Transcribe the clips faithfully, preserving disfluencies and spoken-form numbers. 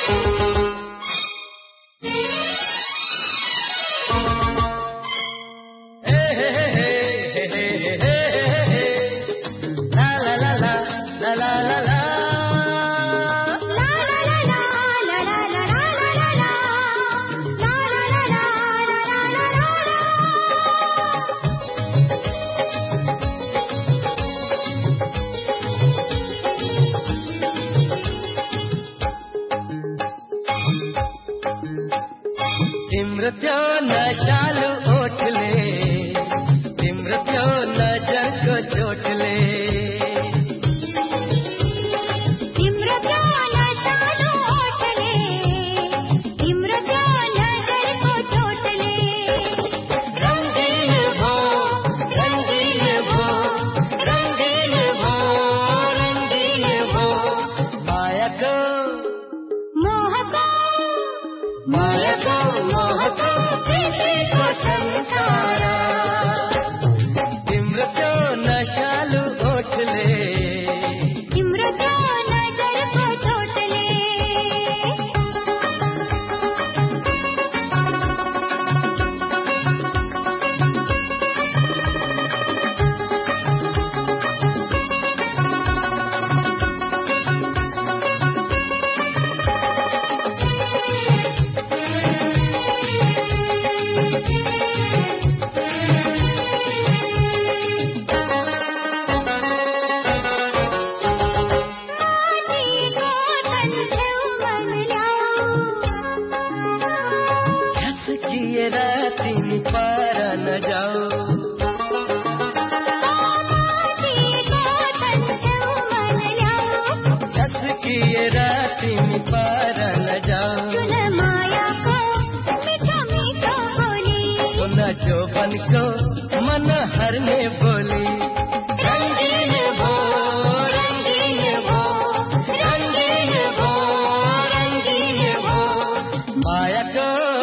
तिम्रो नशालु ओठले तिम्रो त्यो नजरको चोटले तिम्रो त्यो नशालु ओठले तिम्रो त्यो नजरको चोटले रंगीन भो रंगीन भो रंगीन भो रंगीन भो मायाको मोहको मायाको मोहको प्रीतिको संसार तिम्रो त्यो नशालु ओठले तिम्रो त्यो नजरको चोटले तिमी पर न जाओ झसकिएर तिमी पर न जाओ मायाको मिठो मिठो बोली सुन जोबनको मन हर्ने बोली रंगीन भो रंगीन भो रंगीन भो रंगीन भो मायाको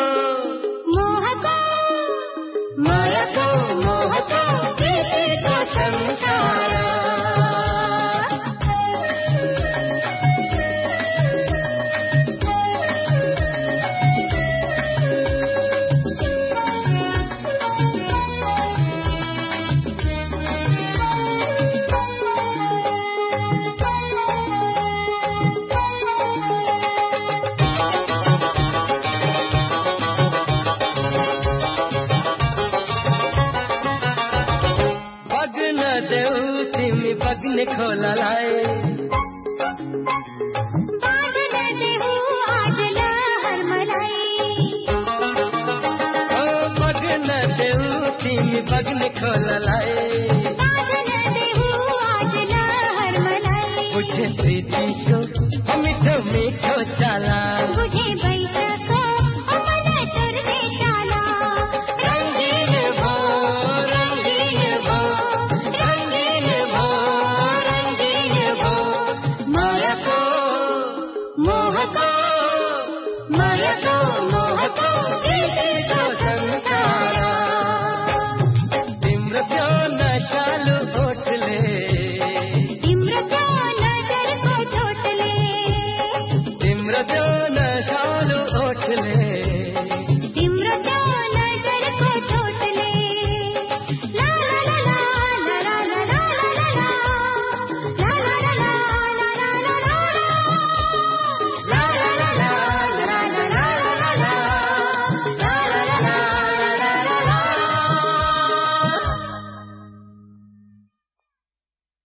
मायाको मोहको प्रीतिको संसार देऊ तिमी बग्ने खोलालाई बाँध्न देऊ आज लहर मलाई ओ बग्न देऊ तिमी बग्ने खोलालाई बाँध्न देऊ आज लहर मलाई बुझे प्रीतिको मिठो मिठो चाला बुझे बैठको मन चुर्ने चाला रंगीन भो रंगीन भो रंगीन भो रंगीन भो मायाको मोहको मायाको मोहको प्रीतिको संसार तिम्रो त्यो नशालु